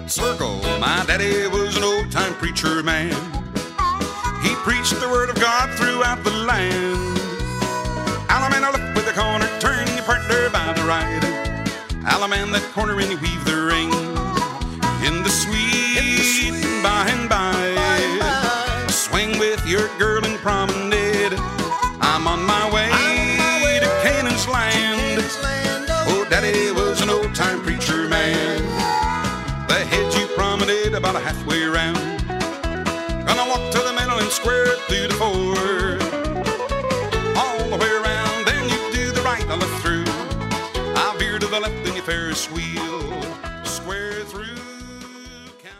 circle. My daddy was an old-time preacher man. He preached the word of God throughout the land. Allemande left with the corner, turn your partner by the right. Allemande that corner and you weave the ring. In the sweet by and by. Swing with your girl and promenade. I'm on my way to Canaan's land. Oh, daddy was an old-time preacher man. The hedge you promenade about a halfway round. Gonna walk to the middle and square it through the four. All the way around, then you do the right, I left through. I veer to the left, then you Ferris wheel.